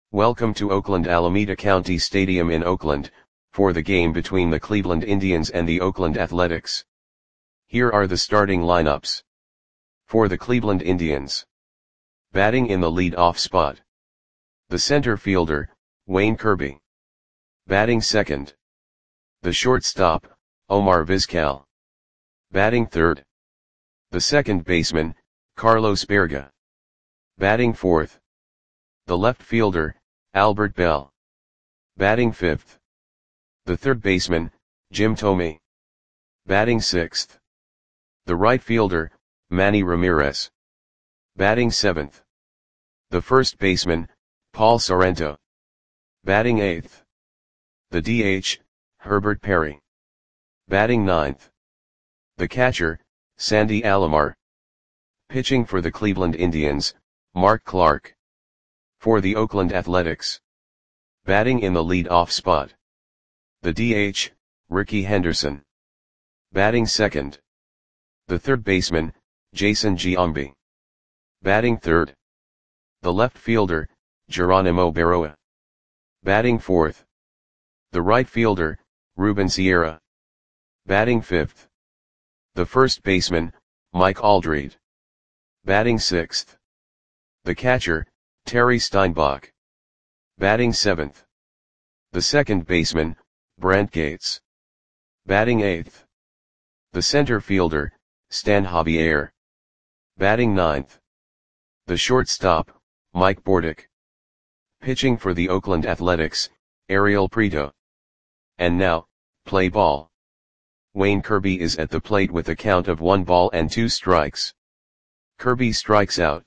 Welcome to Oakland Alameda County Stadium in Oakland, for the game between the Cleveland Indians and the Oakland Athletics. Here are the starting lineups. For the Cleveland Indians. Batting in the lead-off spot. The center fielder, Wayne Kirby. Batting second. The shortstop, Omar Vizquel. Batting third. The second baseman, Carlos Baerga. Batting fourth. The left fielder, Albert Belle. Batting fifth. The third baseman, Jim Thome. Batting sixth. The right fielder, Manny Ramirez. Batting seventh. The first baseman, Paul Sorrento. Batting eighth. The DH, Herbert Perry. Batting ninth. The catcher, Sandy Alomar. Pitching for the Cleveland Indians, Mark Clark. For the Oakland Athletics. Batting in the lead-off spot. The DH, Rickey Henderson. Batting second. The third baseman, Jason Giambi. Batting third. The left fielder, Geronimo Berroa. Batting fourth. The right fielder, Ruben Sierra. Batting fifth. The first baseman, Mike Aldred. Batting sixth. The catcher, Terry Steinbach. Batting seventh. The second baseman, Brent Gates. Batting eighth. The center fielder, Stan Javier. Batting ninth. The shortstop, Mike Bordick. Pitching for the Oakland Athletics, Ariel Prieto. And now, play ball. Wayne Kirby is at the plate with a count of 1 ball and 2 strikes. Kirby strikes out.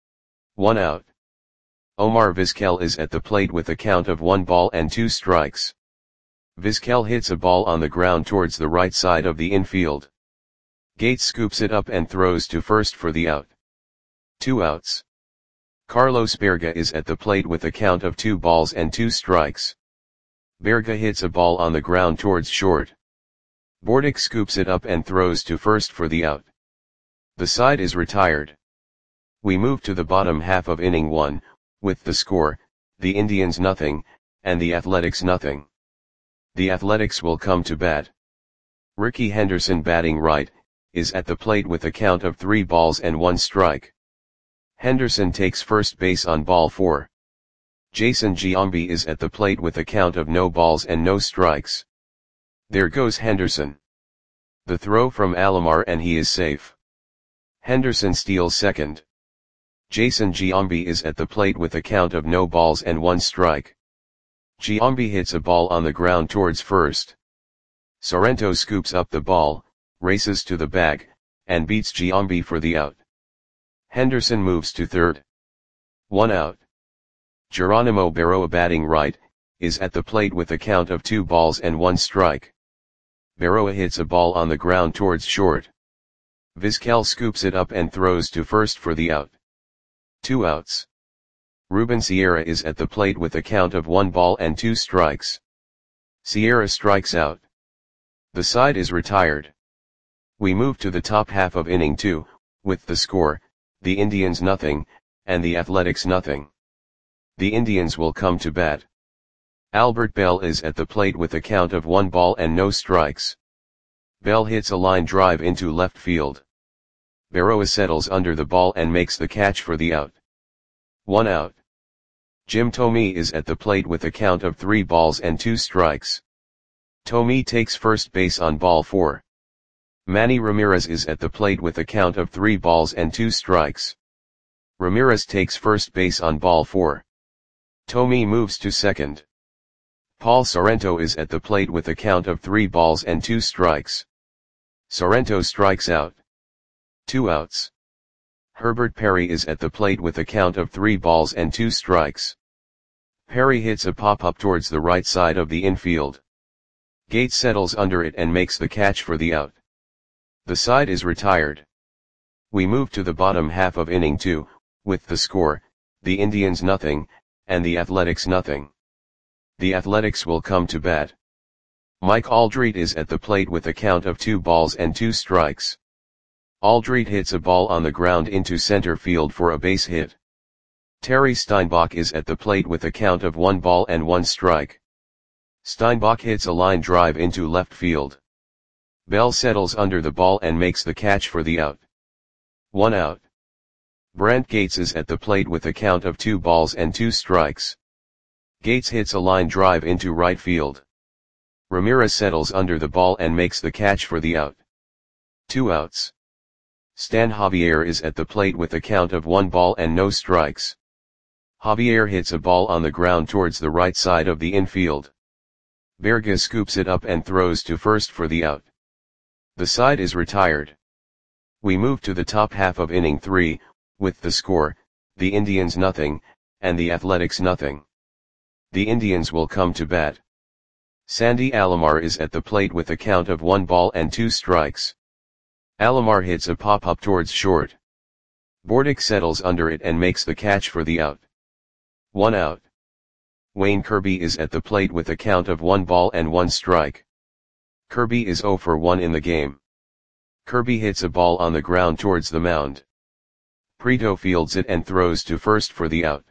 1 out. Omar Vizquel is at the plate with a count of 1 ball and 2 strikes. Vizquel hits a ball on the ground towards the right side of the infield. Gates scoops it up and throws to first for the out. 2 outs. Carlos Baerga is at the plate with a count of 2 balls and 2 strikes. Baerga hits a ball on the ground towards short. Bordick scoops it up and throws to first for the out. The side is retired. We move to the bottom half of inning 1, with the score, the Indians nothing, and the Athletics nothing. The Athletics will come to bat. Rickey Henderson, batting right, is at the plate with a count of 3 balls and 1 strike. Henderson takes first base on ball 4. Jason Giambi is at the plate with a count of no balls and no strikes. There goes Henderson. The throw from Alomar and he is safe. Henderson steals second. Jason Giambi is at the plate with a count of no balls and 1 strike. Giambi hits a ball on the ground towards first. Sorrento scoops up the ball, races to the bag, and beats Giambi for the out. Henderson moves to third. 1 out. Geronimo Berroa, batting right, is at the plate with a count of 2 balls and 1 strike. Berroa hits a ball on the ground towards short. Vizquel scoops it up and throws to first for the out. 2 outs. Ruben Sierra is at the plate with a count of 1 ball and 2 strikes. Sierra strikes out. The side is retired. We move to the top half of inning 2, with the score, the Indians nothing, and the Athletics nothing. The Indians will come to bat. Albert Belle is at the plate with a count of 1 ball and no strikes. Belle hits a line drive into left field. Berroa settles under the ball and makes the catch for the out. 1 out. Jim Thome is at the plate with a count of 3 balls and 2 strikes. Thome takes first base on ball 4. Manny Ramirez is at the plate with a count of 3 balls and 2 strikes. Ramirez takes first base on ball 4. Thome moves to second. Paul Sorrento is at the plate with a count of 3 balls and 2 strikes. Sorrento strikes out. 2 outs. Herbert Perry is at the plate with a count of 3 balls and 2 strikes. Perry hits a pop-up towards the right side of the infield. Gates settles under it and makes the catch for the out. The side is retired. We move to the bottom half of inning 2, with the score, the Indians nothing, and the Athletics nothing. The Athletics will come to bat. Mike Aldred is at the plate with a count of 2 balls and 2 strikes. Aldred hits a ball on the ground into center field for a base hit. Terry Steinbach is at the plate with a count of 1 ball and 1 strike. Steinbach hits a line drive into left field. Bell settles under the ball and makes the catch for the out. 1 out. Brent Gates is at the plate with a count of 2 balls and 2 strikes. Gates hits a line drive into right field. Ramirez settles under the ball and makes the catch for the out. 2 outs. Stan Javier is at the plate with a count of 1 ball and no strikes. Javier hits a ball on the ground towards the right side of the infield. Berga scoops it up and throws to first for the out. The side is retired. We move to the top half of inning 3, with the score, the Indians nothing, and the Athletics nothing. The Indians will come to bat. Sandy Alomar is at the plate with a count of 1 ball and 2 strikes. Alomar hits a pop-up towards short. Bordick settles under it and makes the catch for the out. 1 out. Wayne Kirby is at the plate with a count of 1 ball and 1 strike. Kirby is 0 for 1 in the game. Kirby hits a ball on the ground towards the mound. Prieto fields it and throws to first for the out.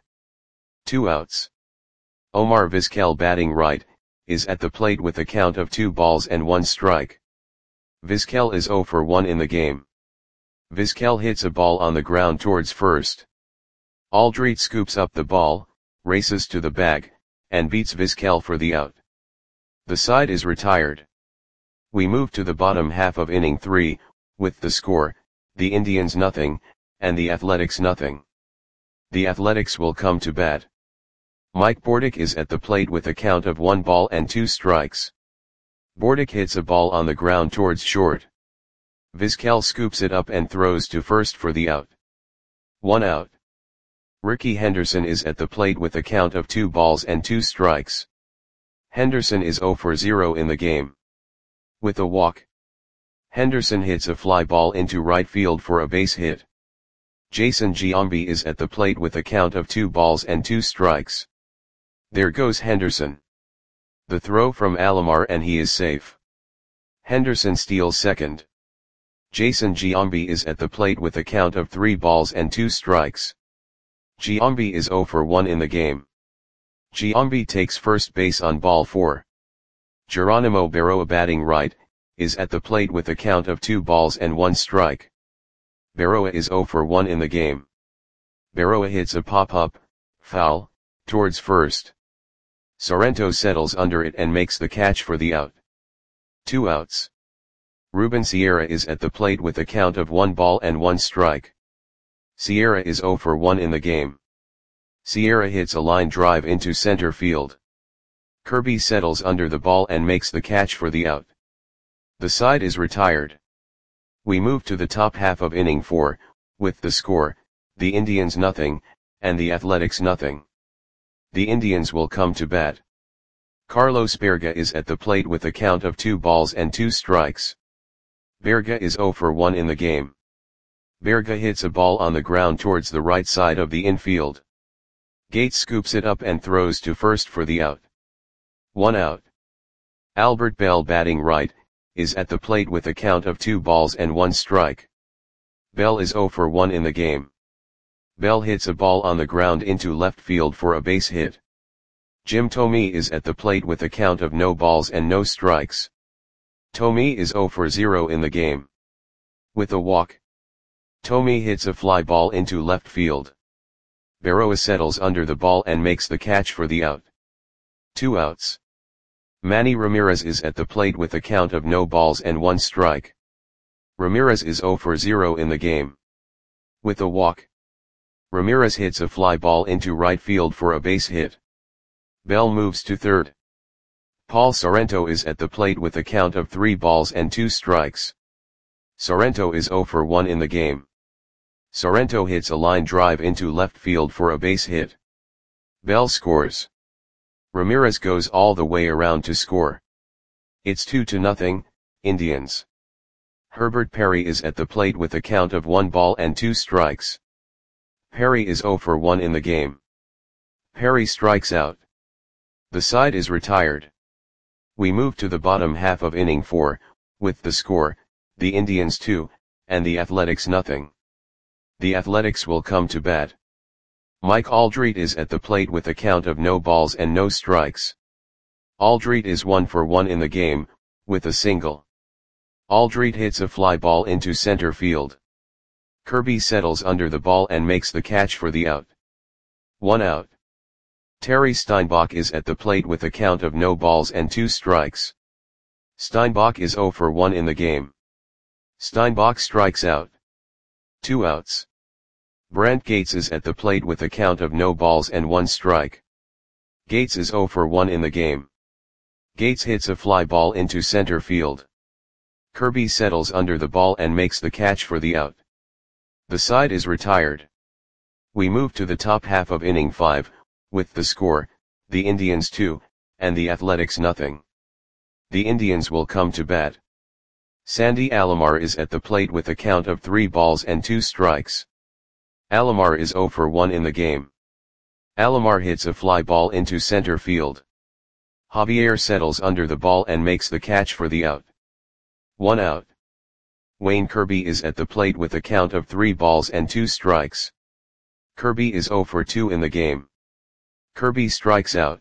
2 outs. Omar Vizquel, batting right, is at the plate with a count of 2 balls and 1 strike. Vizquel is 0 for 1 in the game. Vizquel hits a ball on the ground towards first. Aldrete scoops up the ball, races to the bag, and beats Vizquel for the out. The side is retired. We move to the bottom half of inning 3, with the score, the Indians nothing, and the Athletics nothing. The Athletics will come to bat. Mike Bordick is at the plate with a count of 1 ball and 2 strikes. Bordick hits a ball on the ground towards short. Vizquel scoops it up and throws to first for the out. 1 out. Ricky Henderson is at the plate with a count of 2 balls and 2 strikes. Henderson is 0 for 0 in the game. With a walk, Henderson hits a fly ball into right field for a base hit. Jason Giambi is at the plate with a count of 2 balls and 2 strikes. There goes Henderson. The throw from Alomar and he is safe. Henderson steals second. Jason Giambi is at the plate with a count of 3 balls and 2 strikes. Giambi is 0 for 1 in the game. Giambi takes first base on ball 4. Geronimo Berroa, batting right, is at the plate with a count of 2 balls and 1 strike. Berroa is 0 for 1 in the game. Berroa hits a pop-up, foul, towards first. Sorrento settles under it and makes the catch for the out. 2 outs. Ruben Sierra is at the plate with a count of 1 ball and 1 strike. Sierra is 0 for 1 in the game. Sierra hits a line drive into center field. Kirby settles under the ball and makes the catch for the out. The side is retired. We move to the top half of inning 4, with the score, the Indians nothing, and the Athletics nothing. The Indians will come to bat. Carlos Berga is at the plate with a count of 2 balls and 2 strikes. Berga is 0 for 1 in the game. Berga hits a ball on the ground towards the right side of the infield. Gates scoops it up and throws to first for the out. 1 out. Albert Bell, batting right, is at the plate with a count of 2 balls and 1 strike. Bell is 0 for 1 in the game. Bell hits a ball on the ground into left field for a base hit. Jim Thome is at the plate with a count of no balls and no strikes. Thome is 0 for 0 in the game. With a walk, Thome hits a fly ball into left field. Berroa settles under the ball and makes the catch for the out. 2 outs. Manny Ramirez is at the plate with a count of no balls and 1 strike. Ramirez is 0 for 0 in the game. With a walk, Ramirez hits a fly ball into right field for a base hit. Bell moves to third. Paul Sorrento is at the plate with a count of 3 balls and 2 strikes. Sorrento is 0 for 1 in the game. Sorrento hits a line drive into left field for a base hit. Bell scores. Ramirez goes all the way around to score. It's 2-0, Indians. Herbert Perry is at the plate with a count of 1 ball and 2 strikes. Perry is 0 for 1 in the game. Perry strikes out. The side is retired. We move to the bottom half of inning 4, with the score, the Indians 2, and the Athletics nothing. The Athletics will come to bat. Mike Aldrete is at the plate with a count of no balls and no strikes. Aldrete is 1 for 1 in the game, with a single. Aldrete hits a fly ball into center field. Kirby settles under the ball and makes the catch for the out. 1 out. Terry Steinbach is at the plate with a count of no balls and 2 strikes. Steinbach is 0 for 1 in the game. Steinbach strikes out. 2 outs. Brant Gates is at the plate with a count of no balls and 1 strike. Gates is 0 for 1 in the game. Gates hits a fly ball into center field. Kirby settles under the ball and makes the catch for the out. The side is retired. We move to the top half of inning 5, with the score, the Indians 2, and the Athletics nothing. The Indians will come to bat. Sandy Alomar is at the plate with a count of 3 balls and 2 strikes. Alomar is 0 for 1 in the game. Alomar hits a fly ball into center field. Javier settles under the ball and makes the catch for the out. 1 out. Wayne Kirby is at the plate with a count of 3 balls and 2 strikes. Kirby is 0 for 2 in the game. Kirby strikes out.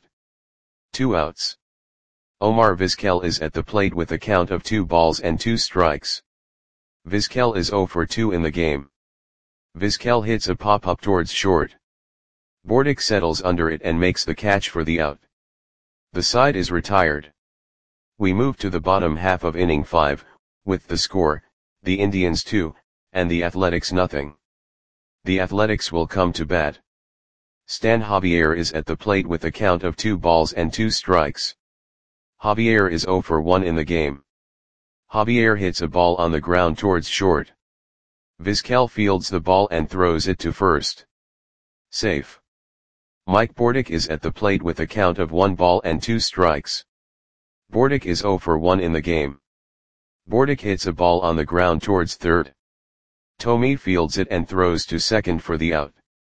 2 outs. Omar Vizquel is at the plate with a count of 2 balls and 2 strikes. Vizquel is 0 for 2 in the game. Vizquel hits a pop-up towards short. Bordick settles under it and makes the catch for the out. The side is retired. We move to the bottom half of inning 5, with the score, the Indians 2, and the Athletics nothing. The Athletics will come to bat. Stan Javier is at the plate with a count of 2 balls and 2 strikes. Javier is 0 for 1 in the game. Javier hits a ball on the ground towards short. Vizquel fields the ball and throws it to first. Safe. Mike Bordick is at the plate with a count of 1 ball and 2 strikes. Bordick is 0 for 1 in the game. Bordick hits a ball on the ground towards third. Tommy fields it and throws to second for the out.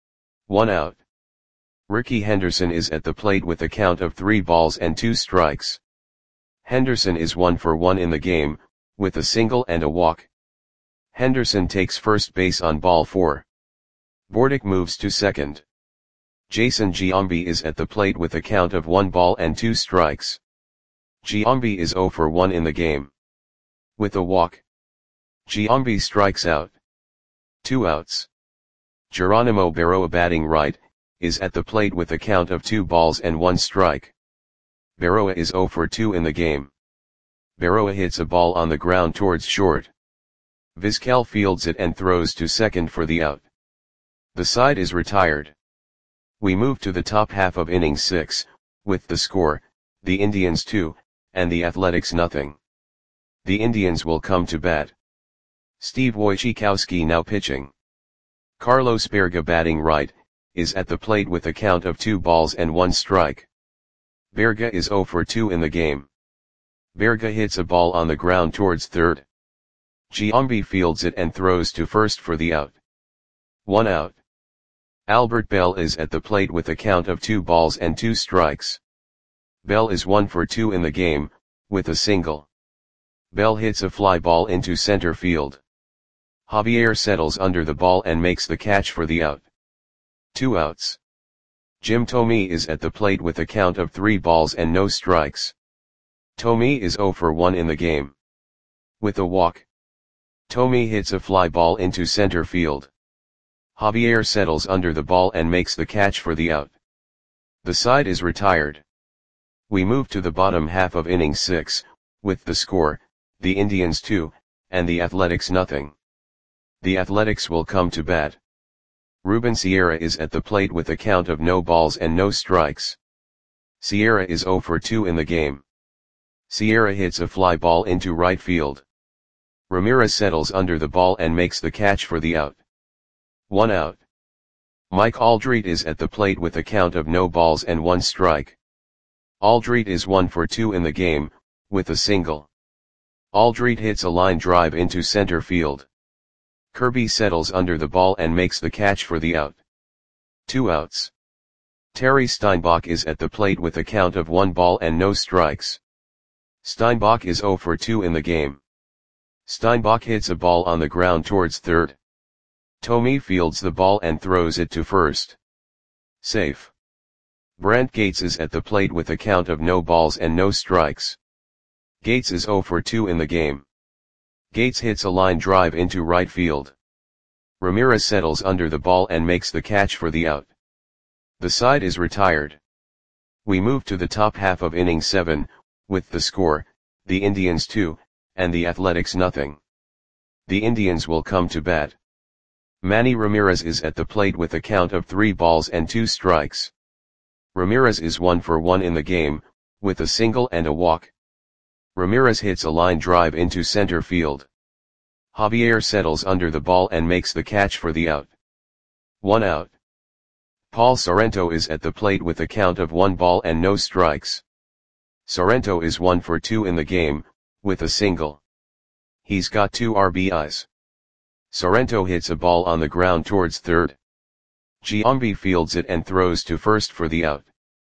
1 out. Ricky Henderson is at the plate with a count of 3 balls and 2 strikes. Henderson is 1 for 1 in the game, with a single and a walk. Henderson takes first base on ball 4. Bordick moves to second. Jason Giambi is at the plate with a count of 1 ball and 2 strikes. Giambi is 0 for 1 in the game. With a walk. Giambi strikes out. 2 outs. Geronimo Berroa batting right, is at the plate with a count of 2 balls and 1 strike. Berroa is 0 for 2 in the game. Berroa hits a ball on the ground towards short. Vizquel fields it and throws to second for the out. The side is retired. We move to the top half of inning 6, with the score, the Indians 2, and the Athletics nothing. The Indians will come to bat. Steve Wojciechowski now pitching. Carlos Berga batting right, is at the plate with a count of 2 balls and 1 strike. Berga is 0 for 2 in the game. Berga hits a ball on the ground towards third. Giambi fields it and throws to first for the out. 1 out. Albert Bell is at the plate with a count of 2 balls and 2 strikes. Bell is 1 for 2 in the game, with a single. Bell hits a fly ball into center field. Javier settles under the ball and makes the catch for the out. 2 outs. Jim Thome is at the plate with a count of 3 balls and no strikes. Thome is 0 for 1 in the game. With a walk. Thome hits a fly ball into center field. Javier settles under the ball and makes the catch for the out. The side is retired. We move to the bottom half of inning 6, with the score, the Indians 2, and the Athletics nothing. The Athletics will come to bat. Ruben Sierra is at the plate with a count of no balls and no strikes. Sierra is 0 for 2 in the game. Sierra hits a fly ball into right field. Ramirez settles under the ball and makes the catch for the out. 1 out. Mike Aldrete is at the plate with a count of no balls and 1 strike. Aldrete is 1 for 2 in the game, with a single. Aldrete hits a line drive into center field. Kirby settles under the ball and makes the catch for the out. 2 outs. Terry Steinbach is at the plate with a count of 1 ball and no strikes. Steinbach is 0 for 2 in the game. Steinbach hits a ball on the ground towards third. Thome fields the ball and throws it to first. Safe. Brant Gates is at the plate with a count of no balls and no strikes. Gates is 0 for 2 in the game. Gates hits a line drive into right field. Ramirez settles under the ball and makes the catch for the out. The side is retired. We move to the top half of inning 7, with the score, the Indians 2, and the Athletics nothing. The Indians will come to bat. Manny Ramirez is at the plate with a count of 3 balls and 2 strikes. Ramirez is 1 for 1 in the game, with a single and a walk. Ramirez hits a line drive into center field. Javier settles under the ball and makes the catch for the out. 1 out. Paul Sorrento is at the plate with a count of 1 ball and no strikes. Sorrento is 1 for 2 in the game, with a single. He's got 2 RBIs. Sorrento hits a ball on the ground towards third. Giambi fields it and throws to first for the out.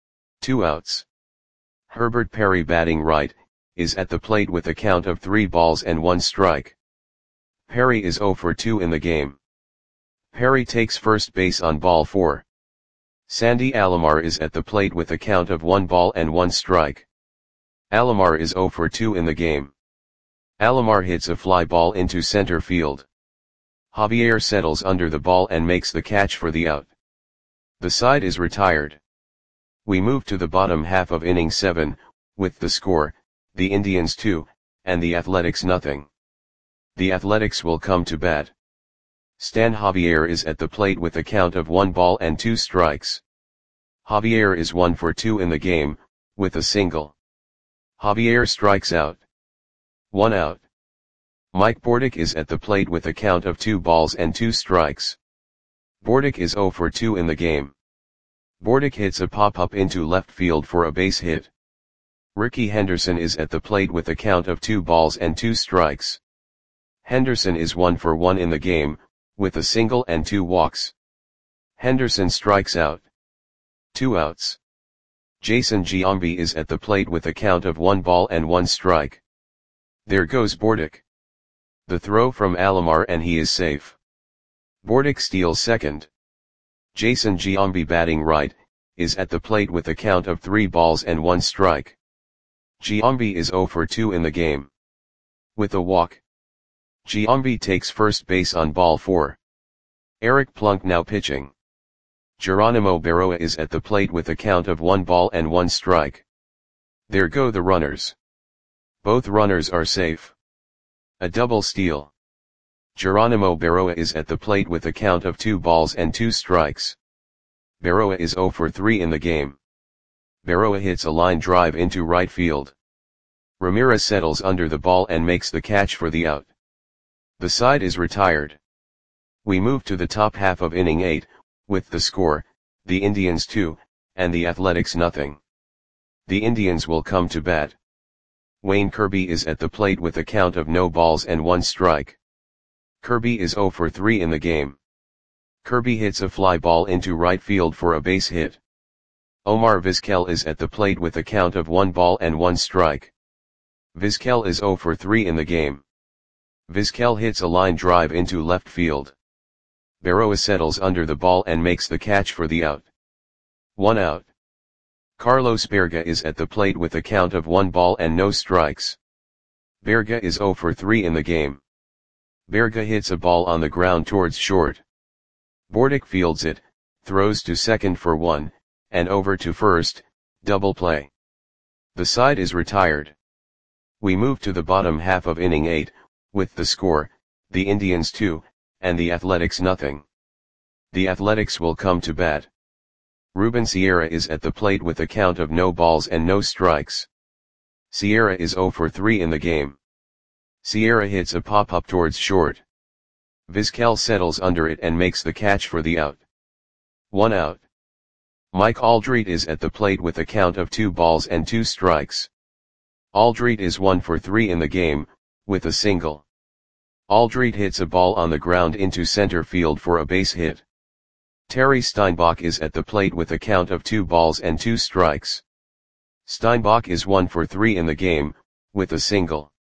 2 outs. Herbert Perry batting right, is at the plate with a count of 3 balls and 1 strike. Perry is 0 for 2 in the game. Perry takes first base on ball 4. Sandy Alomar is at the plate with a count of 1 ball and 1 strike. Alomar is 0 for 2 in the game. Alomar hits a fly ball into center field. Javier settles under the ball and makes the catch for the out. The side is retired. We move to the bottom half of inning 7, with the score, the Indians 2, and the Athletics nothing. The Athletics will come to bat. Stan Javier is at the plate with a count of 1 ball and 2 strikes. Javier is 1 for 2 in the game, with a single. Javier strikes out. 1 out. Mike Bordick is at the plate with a count of 2 balls and 2 strikes. Bordick is 0 for 2 in the game. Bordick hits a pop-up into left field for a base hit. Ricky Henderson is at the plate with a count of 2 balls and 2 strikes. Henderson is 1 for 1 in the game, with a single and 2 walks. Henderson strikes out. 2 outs. Jason Giambi is at the plate with a count of 1 ball and 1 strike. There goes Bordick. The throw from Alomar and he is safe. Bordick steals second. Jason Giambi batting right, is at the plate with a count of 3 balls and 1 strike. Giambi is 0 for 2 in the game. With a walk. Giambi takes first base on ball 4. Eric Plunk now pitching. Geronimo Berroa is at the plate with a count of 1 ball and 1 strike. There go the runners. Both runners are safe. A double steal. Geronimo Berroa is at the plate with a count of 2 balls and 2 strikes. Berroa is 0 for 3 in the game. Berroa hits a line drive into right field. Ramirez settles under the ball and makes the catch for the out. The side is retired. We move to the top half of inning 8, with the score, the Indians 2, and the Athletics nothing. The Indians will come to bat. Wayne Kirby is at the plate with a count of no balls and 1 strike. Kirby is 0 for 3 in the game. Kirby hits a fly ball into right field for a base hit. Omar Vizquel is at the plate with a count of 1 ball and 1 strike. Vizquel is 0 for 3 in the game. Vizquel hits a line drive into left field. Berroa settles under the ball and makes the catch for the out. 1 out. Carlos Berga is at the plate with a count of 1 ball and no strikes. Berga is 0 for 3 in the game. Berga hits a ball on the ground towards short. Bordick fields it, throws to second for 1, and over to first, double play. The side is retired. We move to the bottom half of inning 8, with the score, the Indians 2, and the Athletics nothing. The Athletics will come to bat. Ruben Sierra is at the plate with a count of no balls and no strikes. Sierra is 0 for 3 in the game. Sierra hits a pop-up towards short. Vizquel settles under it and makes the catch for the out. 1 out. Mike Aldrete is at the plate with a count of 2 balls and 2 strikes. Aldrete is 1 for 3 in the game, with a single. Aldrete hits a ball on the ground into center field for a base hit. Terry Steinbach is at the plate with a count of 2 balls and 2 strikes. Steinbach is 1 for 3 in the game, with a single.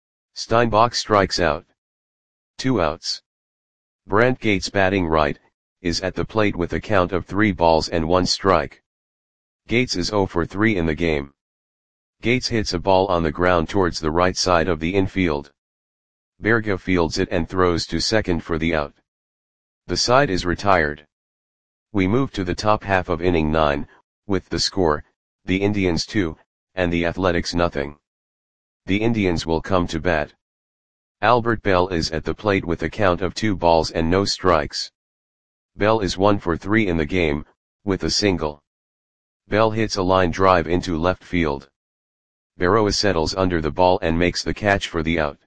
Steinbach strikes out. 2 outs. Brant Gates batting right, is at the plate with a count of 3 balls and 1 strike. Gates is 0 for 3 in the game. Gates hits a ball on the ground towards the right side of the infield. Berge fields it and throws to second for the out. The side is retired. We move to the top half of inning 9, with the score, the Indians 2, and the Athletics nothing. The Indians will come to bat. Albert Bell is at the plate with a count of 2 balls and no strikes. Bell is 1 for 3 in the game, with a single. Bell hits a line drive into left field. Berroa settles under the ball and makes the catch for the out.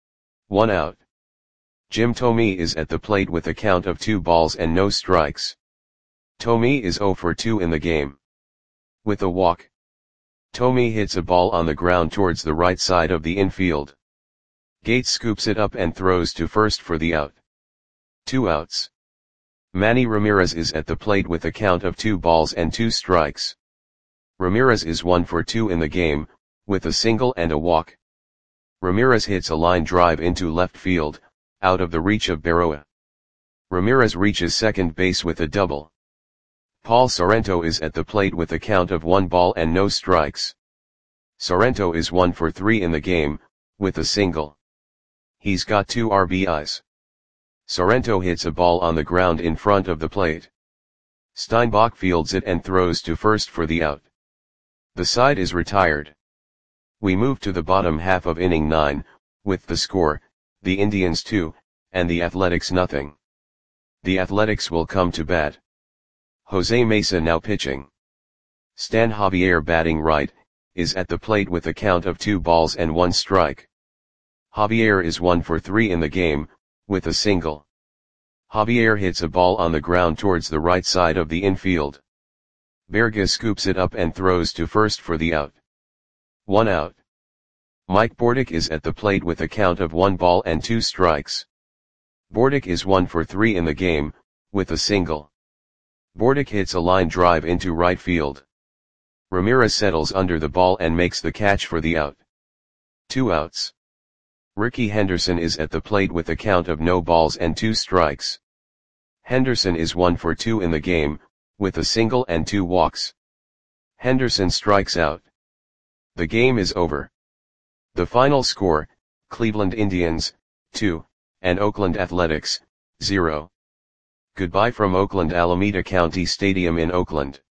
1 out. Jim Thome is at the plate with a count of 2 balls and no strikes. Thome is 0 for 2 in the game. With a walk. Thome hits a ball on the ground towards the right side of the infield. Gates scoops it up and throws to first for the out. 2 outs. Manny Ramirez is at the plate with a count of 2 balls and 2 strikes. Ramirez is 1 for 2 in the game, with a single and a walk. Ramirez hits a line drive into left field, out of the reach of Berroa. Ramirez reaches second base with a double. Paul Sorrento is at the plate with a count of 1 ball and no strikes. Sorrento is 1 for 3 in the game, with a single. He's got 2 RBIs. Sorrento hits a ball on the ground in front of the plate. Steinbach fields it and throws to first for the out. The side is retired. We move to the bottom half of inning 9, with the score, the Indians 2, and the Athletics nothing. The Athletics will come to bat. Jose Mesa now pitching. Stan Javier batting right, is at the plate with a count of 2 balls and 1 strike. Javier is 1 for 3 in the game, with a single. Javier hits a ball on the ground towards the right side of the infield. Berge scoops it up and throws to first for the out. 1 out. Mike Bordick is at the plate with a count of 1 ball and 2 strikes. Bordick is 1 for 3 in the game, with a single. Bordick hits a line drive into right field. Ramirez settles under the ball and makes the catch for the out. 2 outs. Ricky Henderson is at the plate with a count of no balls and 2 strikes. Henderson is 1 for 2 in the game, with a single and 2 walks. Henderson strikes out. The game is over. The final score, Cleveland Indians, 2, and Oakland Athletics, 0. Goodbye from Oakland Alameda County Stadium in Oakland.